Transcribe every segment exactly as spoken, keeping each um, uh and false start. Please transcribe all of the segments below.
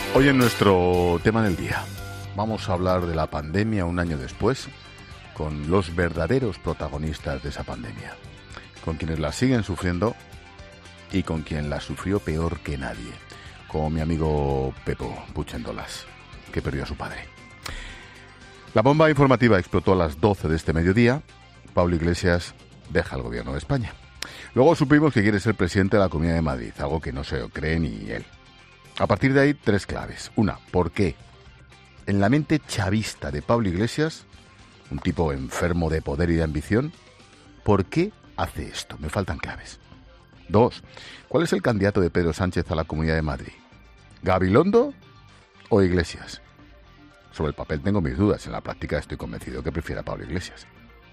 Hoy en nuestro tema del día vamos a hablar de la pandemia un año después, con los verdaderos protagonistas de esa pandemia, con quienes la siguen sufriendo y con quien la sufrió peor que nadie, como mi amigo Pepo Puchendolas, que perdió a su padre. La bomba informativa explotó a las doce de este mediodía. Pablo Iglesias deja el gobierno de España. Luego supimos que quiere ser presidente de la Comunidad de Madrid, algo que no se cree ni él. A partir de ahí, tres claves. Una, ¿por qué? En la mente chavista de Pablo Iglesias, un tipo enfermo de poder y de ambición, ¿por qué hace esto? Me faltan claves. Dos, ¿cuál es el candidato de Pedro Sánchez a la Comunidad de Madrid? ¿Gabilondo o Iglesias? Sobre el papel tengo mis dudas, en la práctica estoy convencido que prefiera a Pablo Iglesias.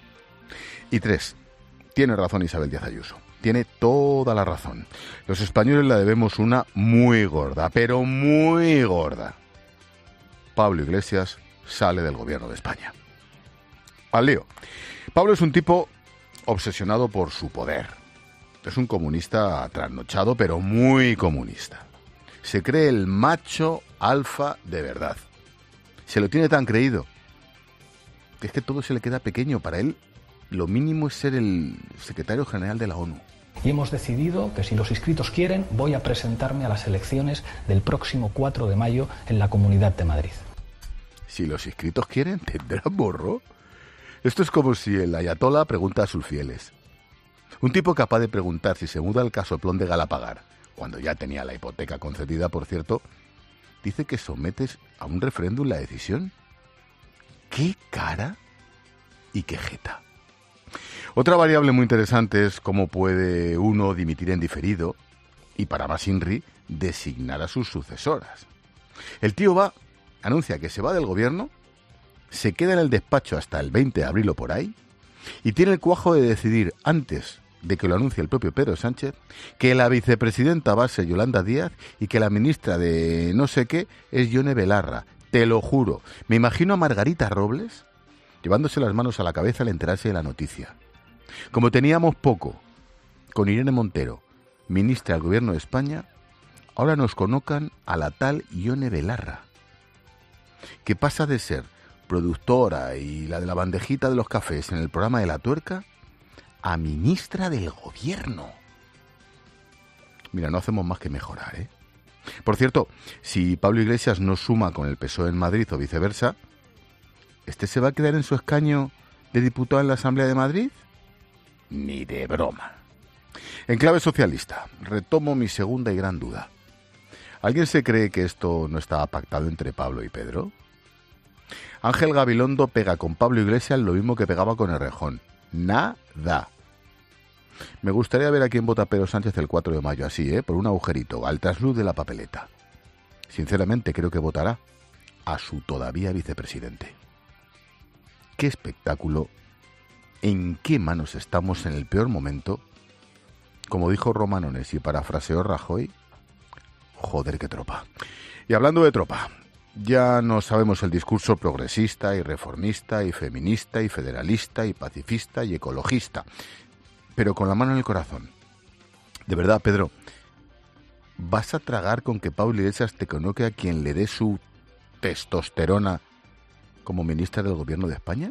Y tres, tiene razón Isabel Díaz Ayuso. Tiene toda la razón. Los españoles la debemos una muy gorda, pero muy gorda. Pablo Iglesias sale del gobierno de España. Al lío. Pablo es un tipo obsesionado por su poder. Es un comunista trasnochado, pero muy comunista. Se cree el macho alfa de verdad. Se lo tiene tan creído que es que todo se le queda pequeño. Para él, lo mínimo es ser el secretario general de la ONU. Y hemos decidido que si los inscritos quieren, voy a presentarme a las elecciones del próximo cuatro de mayo en la Comunidad de Madrid. Si los inscritos quieren, ¿tendrán borro? Esto es como si el ayatolá pregunta a sus fieles. Un tipo capaz de preguntar si se muda al casoplón de Galapagar, cuando ya tenía la hipoteca concedida, por cierto, dice que sometes a un referéndum la decisión. ¡Qué cara y qué jeta! Otra variable muy interesante es cómo puede uno dimitir en diferido y, para más inri, designar a sus sucesoras. El tío va, anuncia que se va del gobierno, se queda en el despacho hasta el veinte de abril o por ahí, y tiene el cuajo de decidir, antes de que lo anuncie el propio Pedro Sánchez, que la vicepresidenta va a ser Yolanda Díaz y que la ministra de no sé qué es Yone Belarra. Te lo juro. Me imagino a Margarita Robles llevándose las manos a la cabeza al enterarse de la noticia. Como teníamos poco con Irene Montero, ministra del Gobierno de España, ahora nos colocan a la tal Yone Belarra, que pasa de ser productora y la de la bandejita de los cafés en el programa de La Tuerca a ministra del Gobierno. Mira, no hacemos más que mejorar, ¿eh? Por cierto, si Pablo Iglesias no suma con el P S O E en Madrid o viceversa, ¿este se va a quedar en su escaño de diputado en la Asamblea de Madrid? Ni de broma. En clave socialista, retomo mi segunda y gran duda. ¿Alguien se cree que esto no estaba pactado entre Pablo y Pedro? Ángel Gabilondo pega con Pablo Iglesias lo mismo que pegaba con Errejón. Nada. Me gustaría ver a quién vota Pedro Sánchez el cuatro de mayo, así, ¿eh? Por un agujerito, al trasluz de la papeleta. Sinceramente creo que votará a su todavía vicepresidente. ¡Qué espectáculo! ¿En qué manos estamos en el peor momento? Como dijo Romanones y parafraseó Rajoy, joder, qué tropa. Y hablando de tropa, ya no sabemos el discurso progresista y reformista y feminista y federalista y pacifista y ecologista, pero con la mano en el corazón. De verdad, Pedro, ¿vas a tragar con que Pablo Iglesias te coloque a quien le dé su testosterona como ministra del Gobierno de España?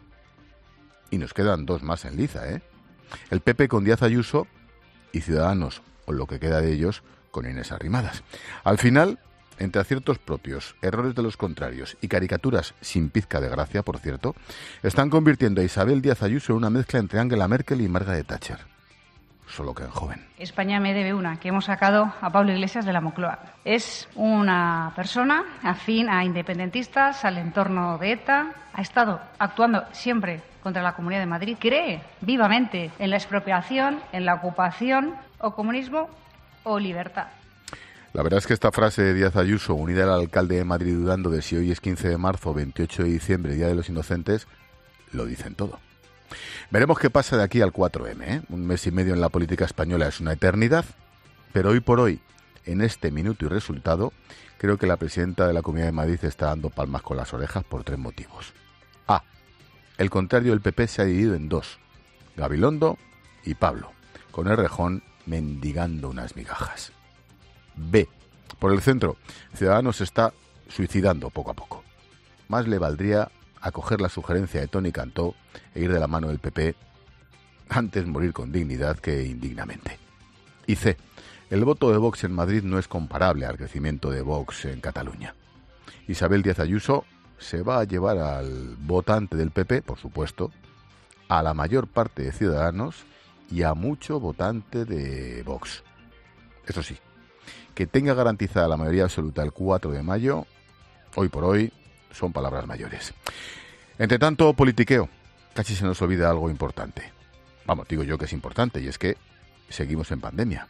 Y nos quedan dos más en liza, ¿eh? El P P con Díaz Ayuso y Ciudadanos, o lo que queda de ellos, con Inés Arrimadas. Al final, entre aciertos propios, errores de los contrarios y caricaturas sin pizca de gracia, por cierto, están convirtiendo a Isabel Díaz Ayuso en una mezcla entre Angela Merkel y Margaret Thatcher. Solo que en joven. España me debe una, que hemos sacado a Pablo Iglesias de la Moncloa. Es una persona afín a independentistas, al entorno de ETA, ha estado actuando siempre contra la Comunidad de Madrid, cree vivamente en la expropiación, en la ocupación, o comunismo o libertad. La verdad es que esta frase de Díaz Ayuso, unida al alcalde de Madrid dudando de si hoy es quince de marzo o veintiocho de diciembre, Día de los Inocentes, lo dicen todo. Veremos qué pasa de aquí al cuatro eme, ¿eh? Un mes y medio en la política española es una eternidad, pero hoy por hoy, en este minuto y resultado, creo que la presidenta de la Comunidad de Madrid está dando palmas con las orejas por tres motivos. A. El contrario del P P se ha dividido en dos, Gabilondo y Pablo, con Errejón mendigando unas migajas. B. Por el centro, Ciudadanos se está suicidando poco a poco. Más le valdría acoger la sugerencia de Toni Cantó e ir de la mano del P P antes morir con dignidad que indignamente. Y C. El voto de Vox en Madrid no es comparable al crecimiento de Vox en Cataluña. Isabel Díaz Ayuso se va a llevar al votante del P P, por supuesto, a la mayor parte de Ciudadanos y a mucho votante de Vox. Eso sí, que tenga garantizada la mayoría absoluta el cuatro de mayo, hoy por hoy, son palabras mayores. Entre tanto, politiqueo. Casi se nos olvida algo importante. Vamos, digo yo que es importante, y es que seguimos en pandemia.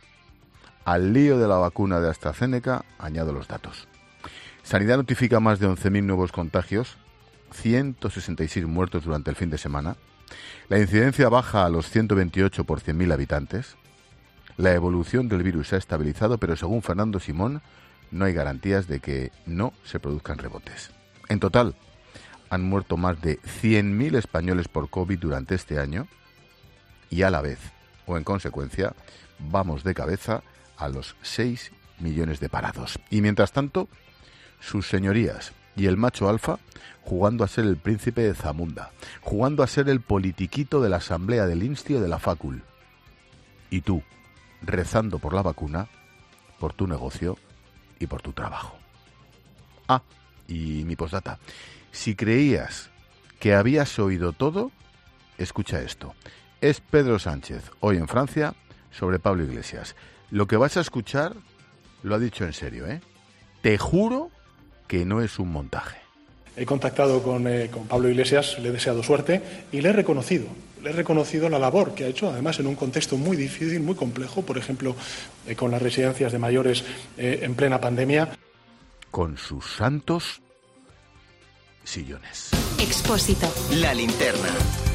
Al lío de la vacuna de AstraZeneca, añado los datos. Sanidad notifica más de once mil nuevos contagios, ciento sesenta y seis muertos durante el fin de semana. La incidencia baja a los ciento veintiocho por cien mil habitantes. La evolución del virus se ha estabilizado, pero según Fernando Simón, no hay garantías de que no se produzcan rebotes. En total, han muerto más de cien mil españoles por COVID durante este año y a la vez, o en consecuencia, vamos de cabeza a los seis millones de parados. Y mientras tanto, sus señorías y el macho alfa jugando a ser el príncipe de Zamunda, jugando a ser el politiquito de la asamblea del Insti o de la Facul. Y tú, rezando por la vacuna, por tu negocio y por tu trabajo. Ah, y mi postdata. Si creías que habías oído todo, escucha esto. Es Pedro Sánchez, hoy en Francia, sobre Pablo Iglesias. Lo que vas a escuchar lo ha dicho en serio, ¿eh? Te juro que no es un montaje. He contactado con, eh, con Pablo Iglesias, le he deseado suerte y le he reconocido. Le he reconocido la labor que ha hecho, además en un contexto muy difícil, muy complejo, por ejemplo, eh, con las residencias de mayores eh, en plena pandemia. Con sus santos sillones. Expósito. La linterna.